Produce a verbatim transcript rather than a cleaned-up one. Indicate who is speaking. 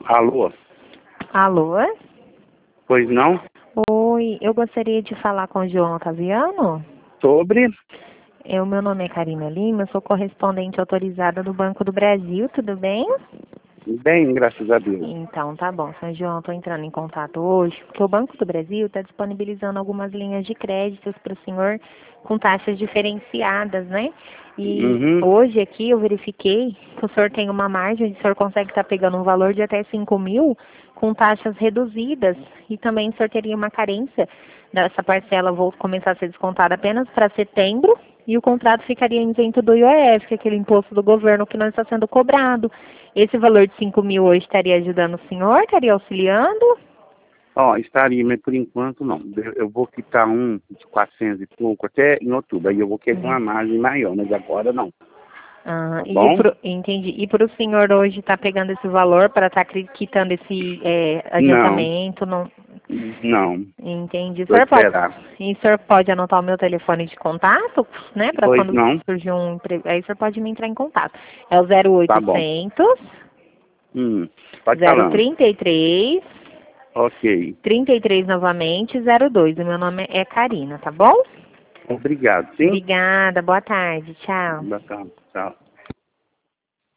Speaker 1: Alô?
Speaker 2: Alô?
Speaker 1: Pois não?
Speaker 2: Oi, eu gostaria de falar com o João Otaviano.
Speaker 1: Sobre?
Speaker 2: Eu, meu nome é Karina Lima, sou correspondente autorizada do Banco do Brasil, tudo bem?
Speaker 1: Bem, graças a Deus.
Speaker 2: Então, tá bom, senhor João, estou entrando em contato hoje, porque o Banco do Brasil está disponibilizando algumas linhas de créditos para o senhor com taxas diferenciadas, né? E
Speaker 1: Uhum.
Speaker 2: hoje aqui eu verifiquei que o senhor tem uma margem, o senhor consegue estar pegando um valor de até cinco mil com taxas reduzidas e também o senhor teria uma carência dessa parcela, vou começar a ser descontada apenas para setembro e o contrato ficaria isento do I O F, que é aquele imposto do governo que não está sendo cobrado. Esse valor de cinco mil hoje estaria ajudando o senhor? Estaria auxiliando?
Speaker 1: Ó, estaria, mas por enquanto não. Eu, eu vou quitar um de quatrocentos e pouco até em outubro. Aí eu vou querer
Speaker 2: Uhum.
Speaker 1: uma margem maior, mas agora não.
Speaker 2: Ah,
Speaker 1: Tá
Speaker 2: e
Speaker 1: bom?
Speaker 2: pro, entendi. E para o senhor hoje estar pegando esse valor para estar quitando esse é,
Speaker 1: Não,
Speaker 2: adiantamento? Não,
Speaker 1: não.
Speaker 2: entendi. O
Speaker 1: Vou
Speaker 2: senhor pode,
Speaker 1: esperar.
Speaker 2: e o senhor pode anotar o meu telefone de contato, né? Para
Speaker 1: Pois
Speaker 2: quando
Speaker 1: não?
Speaker 2: surgir um empre- aí o senhor pode me entrar em contato. É o zero
Speaker 1: Tá bom.
Speaker 2: oitocentos,
Speaker 1: Hum, pode
Speaker 2: zero
Speaker 1: falando.
Speaker 2: trinta e três,
Speaker 1: Ok.
Speaker 2: trinta e três novamente, zero dois. O meu nome é Karina, tá bom?
Speaker 1: Obrigado, sim?
Speaker 2: Obrigada, boa tarde, tchau.
Speaker 1: Bacana. Tchau.